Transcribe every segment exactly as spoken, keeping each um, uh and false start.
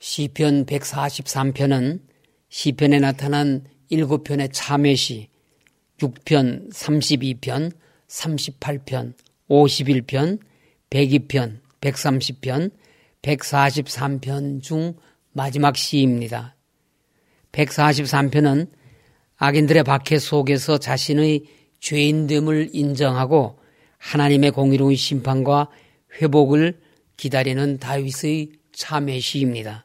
시편 백사십삼 편은 시편에 나타난 일곱 편의 참회시, 육 편, 삼십이 편, 삼십팔 편, 오십일 편, 백이 편, 백삼십 편, 백사십삼 편 중 마지막 시입니다. 백사십삼 편은 악인들의 박해 속에서 자신의 죄인됨을 인정하고 하나님의 공의로운 심판과 회복을 기다리는 다윗의 참회시입니다.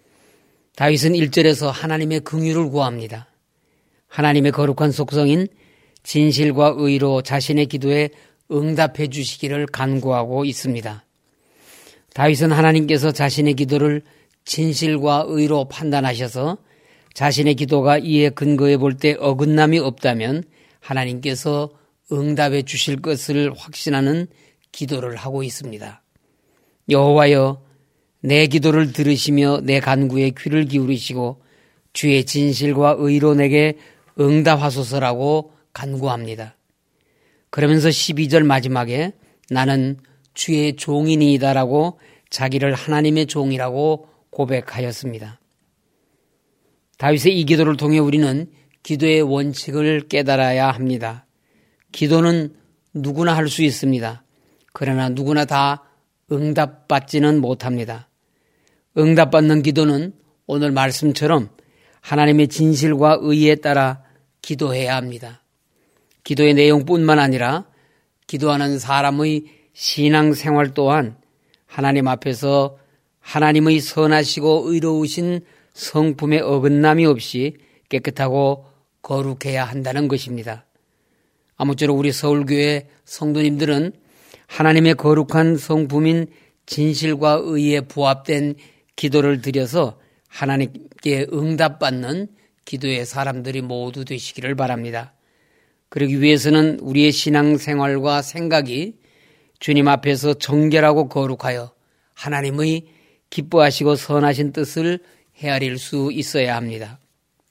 다윗은 일 절에서 하나님의 긍휼을 구합니다. 하나님의 거룩한 속성인 진실과 의로 자신의 기도에 응답해 주시기를 간구하고 있습니다. 다윗은 하나님께서 자신의 기도를 진실과 의로 판단하셔서 자신의 기도가 이에 근거해 볼 때 어긋남이 없다면 하나님께서 응답해 주실 것을 확신하는 기도를 하고 있습니다. 여호와여, 내 기도를 들으시며 내 간구에 귀를 기울이시고 주의 진실과 의로 내게 응답하소서라고 간구합니다. 그러면서 십이 절 마지막에 나는 주의 종이니이다라고 자기를 하나님의 종이라고 고백하였습니다. 다윗의 이 기도를 통해 우리는 기도의 원칙을 깨달아야 합니다. 기도는 누구나 할 수 있습니다. 그러나 누구나 다 응답받지는 못합니다. 응답받는 기도는 오늘 말씀처럼 하나님의 진실과 의에 따라 기도해야 합니다. 기도의 내용뿐만 아니라 기도하는 사람의 신앙생활 또한 하나님 앞에서 하나님의 선하시고 의로우신 성품의 어긋남이 없이 깨끗하고 거룩해야 한다는 것입니다. 아무쪼록 우리 서울교회 성도님들은 하나님의 거룩한 성품인 진실과 의에 부합된 기도를 드려서 하나님께 응답받는 기도의 사람들이 모두 되시기를 바랍니다. 그러기 위해서는 우리의 신앙생활과 생각이 주님 앞에서 정결하고 거룩하여 하나님의 기뻐하시고 선하신 뜻을 헤아릴 수 있어야 합니다.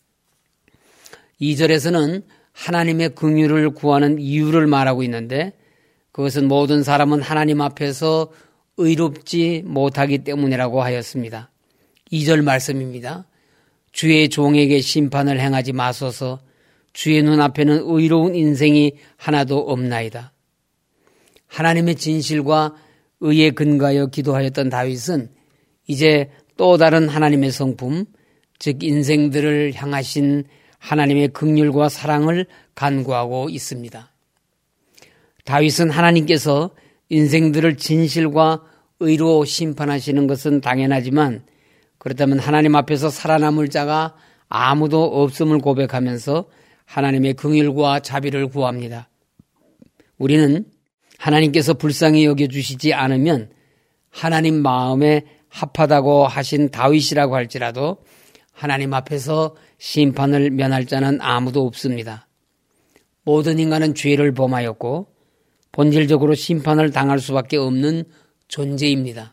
이 절에서는 하나님의 긍휼을 구하는 이유를 말하고 있는데 그것은 모든 사람은 하나님 앞에서 의롭지 못하기 때문이라고 하였습니다. 이 절 말씀입니다. 주의 종에게 심판을 행하지 마소서. 주의 눈앞에는 의로운 인생이 하나도 없나이다. 하나님의 진실과 의에 근거하여 기도하였던 다윗은 이제 또 다른 하나님의 성품, 즉 인생들을 향하신 하나님의 긍휼과 사랑을 간구하고 있습니다. 다윗은 하나님께서 인생들을 진실과 의로 심판하시는 것은 당연하지만 그렇다면 하나님 앞에서 살아남을 자가 아무도 없음을 고백하면서 하나님의 긍휼과 자비를 구합니다. 우리는 하나님께서 불쌍히 여겨주시지 않으면 하나님 마음에 합하다고 하신 다윗이라고 할지라도 하나님 앞에서 심판을 면할 자는 아무도 없습니다. 모든 인간은 죄를 범하였고 본질적으로 심판을 당할 수밖에 없는 존재입니다.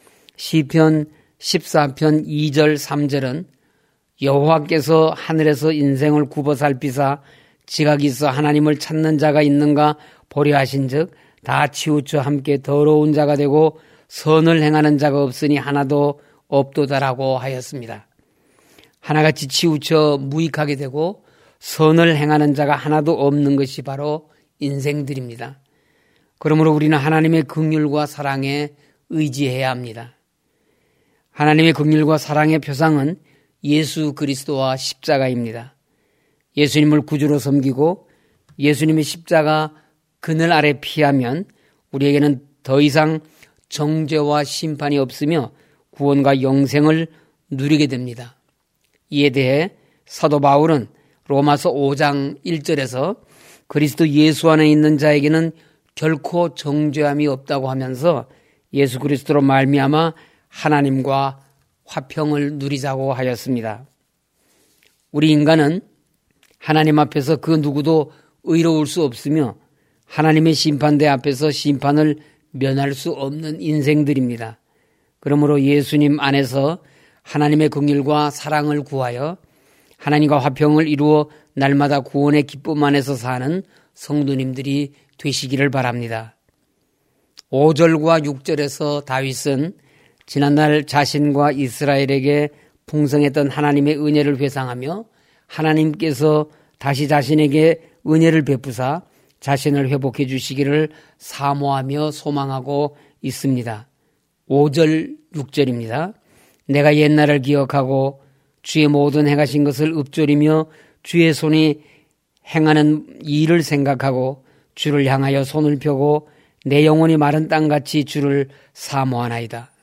시편 십사 편 이 절 삼 절은 여호와께서 하늘에서 인생을 굽어 살피사 지각이 있어 하나님을 찾는 자가 있는가 보려 하신즉 다 치우쳐 함께 더러운 자가 되고 선을 행하는 자가 없으니 하나도 없도다라고 하였습니다. 하나같이 치우쳐 무익하게 되고 선을 행하는 자가 하나도 없는 것이 바로 인생들입니다. 그러므로 우리는 하나님의 긍휼과 사랑에 의지해야 합니다. 하나님의 긍휼과 사랑의 표상은 예수 그리스도와 십자가입니다. 예수님을 구주로 섬기고 예수님의 십자가 그늘 아래 피하면 우리에게는 더 이상 정죄와 심판이 없으며 구원과 영생을 누리게 됩니다. 이에 대해 사도 바울은 로마서 오 장 일 절에서 그리스도 예수 안에 있는 자에게는 결코 정죄함이 없다고 하면서 예수 그리스도로 말미암아 하나님과 화평을 누리자고 하였습니다. 우리 인간은 하나님 앞에서 그 누구도 의로울 수 없으며 하나님의 심판대 앞에서 심판을 면할 수 없는 인생들입니다. 그러므로 예수님 안에서 하나님의 긍휼과 사랑을 구하여 하나님과 화평을 이루어 날마다 구원의 기쁨 안에서 사는 성도님들이 되시기를 바랍니다. 오 절과 육 절에서 다윗은 지난날 자신과 이스라엘에게 풍성했던 하나님의 은혜를 회상하며 하나님께서 다시 자신에게 은혜를 베푸사 자신을 회복해 주시기를 사모하며 소망하고 있습니다. 오 절, 육 절입니다. 내가 옛날을 기억하고 주의 모든 행하신 것을 읊조리며 주의 손이 행하는 일을 생각하고 주를 향하여 손을 펴고 내 영혼이 마른 땅같이 주를 사모하나이다.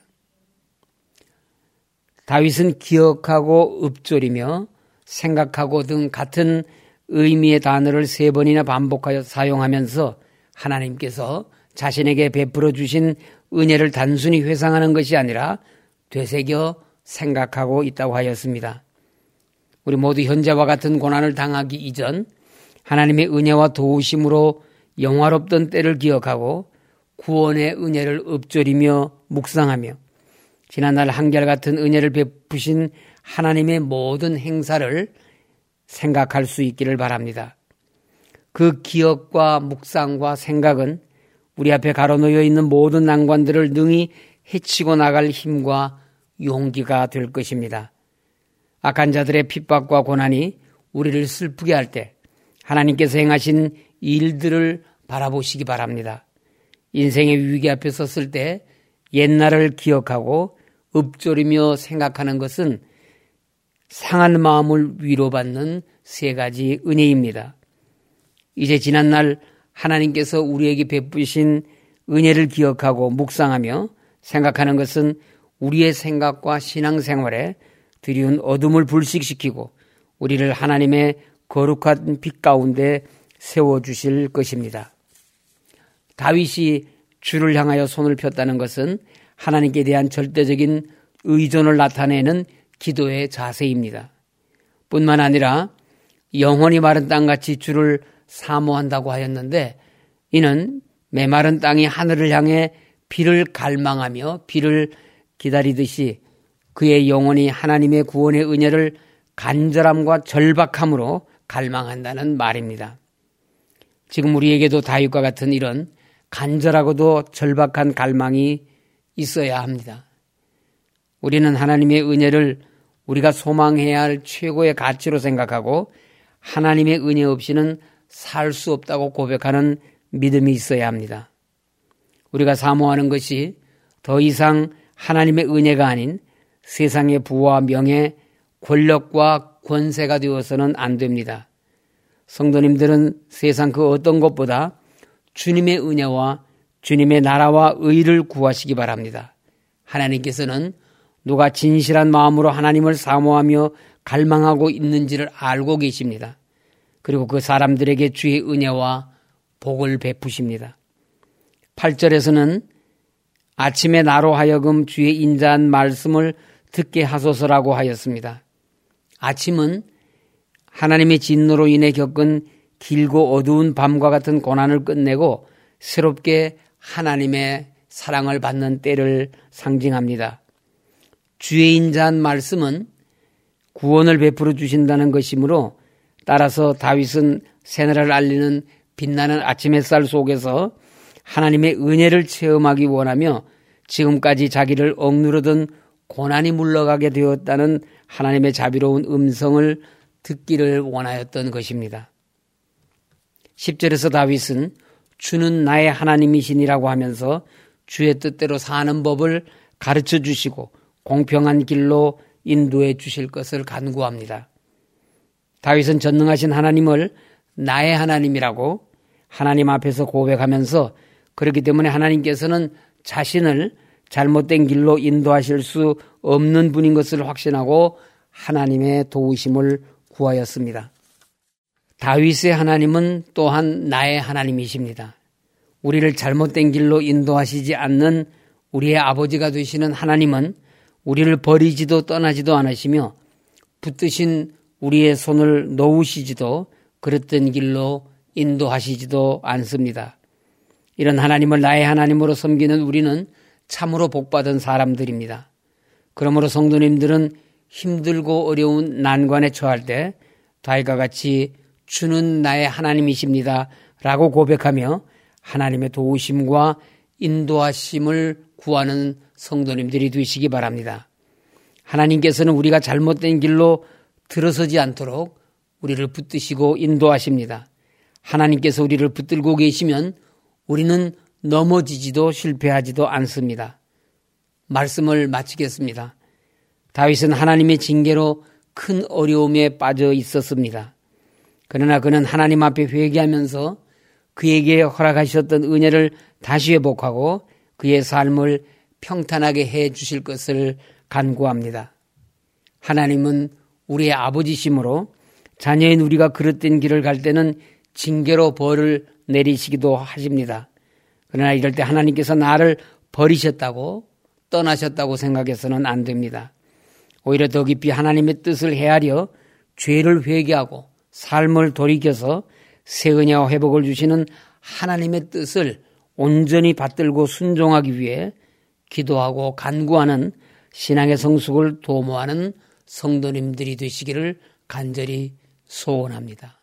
다윗은 기억하고 읊조리며 생각하고 등 같은 의미의 단어를 세 번이나 반복하여 사용하면서 하나님께서 자신에게 베풀어 주신 은혜를 단순히 회상하는 것이 아니라 되새겨 생각하고 있다고 하였습니다. 우리 모두 현재와 같은 고난을 당하기 이전 하나님의 은혜와 도우심으로 영화롭던 때를 기억하고 구원의 은혜를 읊조리며 묵상하며 지난날 한결같은 은혜를 베푸신 하나님의 모든 행사를 생각할 수 있기를 바랍니다. 그 기억과 묵상과 생각은 우리 앞에 가로놓여 있는 모든 난관들을 능히 헤치고 나갈 힘과 용기가 될 것입니다. 악한 자들의 핍박과 고난이 우리를 슬프게 할 때 하나님께서 행하신 일들을 바라보시기 바랍니다. 인생의 위기 앞에 섰을 때 옛날을 기억하고 읊조리며 생각하는 것은 상한 마음을 위로받는 세 가지 은혜입니다. 이제 지난날 하나님께서 우리에게 베푸신 은혜를 기억하고 묵상하며 생각하는 것은 우리의 생각과 신앙생활에 드리운 어둠을 불식시키고 우리를 하나님의 거룩한 빛 가운데 세워주실 것입니다. 다윗이 주를 향하여 손을 폈다는 것은 하나님께 대한 절대적인 의존을 나타내는 기도의 자세입니다. 뿐만 아니라 영원히 마른 땅같이 주를 사모한다고 하였는데 이는 메마른 땅이 하늘을 향해 비를 갈망하며 비를 기다리듯이 그의 영혼이 하나님의 구원의 은혜를 간절함과 절박함으로 갈망한다는 말입니다. 지금 우리에게도 다윗과 같은 이런 간절하고도 절박한 갈망이 있어야 합니다. 우리는 하나님의 은혜를 우리가 소망해야 할 최고의 가치로 생각하고 하나님의 은혜 없이는 살 수 없다고 고백하는 믿음이 있어야 합니다. 우리가 사모하는 것이 더 이상 하나님의 은혜가 아닌 세상의 부와 명예, 권력과 권세가 되어서는 안 됩니다. 성도님들은 세상 그 어떤 것보다 주님의 은혜와 주님의 나라와 의를 구하시기 바랍니다. 하나님께서는 누가 진실한 마음으로 하나님을 사모하며 갈망하고 있는지를 알고 계십니다. 그리고 그 사람들에게 주의 은혜와 복을 베푸십니다. 팔 절에서는 아침에 나로 하여금 주의 인자한 말씀을 듣게 하소서라고 하였습니다. 아침은 하나님의 진노로 인해 겪은 길고 어두운 밤과 같은 고난을 끝내고 새롭게 하나님의 사랑을 받는 때를 상징합니다. 주의 인자한 말씀은 구원을 베풀어 주신다는 것이므로 따라서 다윗은 새날을 알리는 빛나는 아침 햇살 속에서 하나님의 은혜를 체험하기 원하며 지금까지 자기를 억누르던 고난이 물러가게 되었다는 하나님의 자비로운 음성을 듣기를 원하였던 것입니다. 십 절에서 다윗은 주는 나의 하나님이시니라고 하면서 주의 뜻대로 사는 법을 가르쳐 주시고 공평한 길로 인도해 주실 것을 간구합니다. 다윗은 전능하신 하나님을 나의 하나님이라고 하나님 앞에서 고백하면서 그렇기 때문에 하나님께서는 자신을 잘못된 길로 인도하실 수 없는 분인 것을 확신하고 하나님의 도우심을 구하였습니다. 다윗의 하나님은 또한 나의 하나님이십니다. 우리를 잘못된 길로 인도하시지 않는 우리의 아버지가 되시는 하나님은 우리를 버리지도 떠나지도 않으시며 붙드신 우리의 손을 놓으시지도 그랬던 길로 인도하시지도 않습니다. 이런 하나님을 나의 하나님으로 섬기는 우리는 참으로 복받은 사람들입니다. 그러므로 성도님들은 힘들고 어려운 난관에 처할 때 다윗과 같이 주는 나의 하나님이십니다 라고 고백하며 하나님의 도우심과 인도하심을 구하는 성도님들이 되시기 바랍니다. 하나님께서는 우리가 잘못된 길로 들어서지 않도록 우리를 붙드시고 인도하십니다. 하나님께서 우리를 붙들고 계시면 우리는 넘어지지도 실패하지도 않습니다. 말씀을 마치겠습니다. 다윗은 하나님의 징계로 큰 어려움에 빠져 있었습니다. 그러나 그는 하나님 앞에 회개하면서 그에게 허락하셨던 은혜를 다시 회복하고 그의 삶을 평탄하게 해 주실 것을 간구합니다. 하나님은 우리의 아버지시므로 자녀인 우리가 그릇된 길을 갈 때는 징계로 벌을 내리시기도 하십니다. 그러나 이럴 때 하나님께서 나를 버리셨다고 떠나셨다고 생각해서는 안 됩니다. 오히려 더 깊이 하나님의 뜻을 헤아려 죄를 회개하고 삶을 돌이켜서 새 은혜와 회복을 주시는 하나님의 뜻을 온전히 받들고 순종하기 위해 기도하고 간구하는 신앙의 성숙을 도모하는 성도님들이 되시기를 간절히 소원합니다.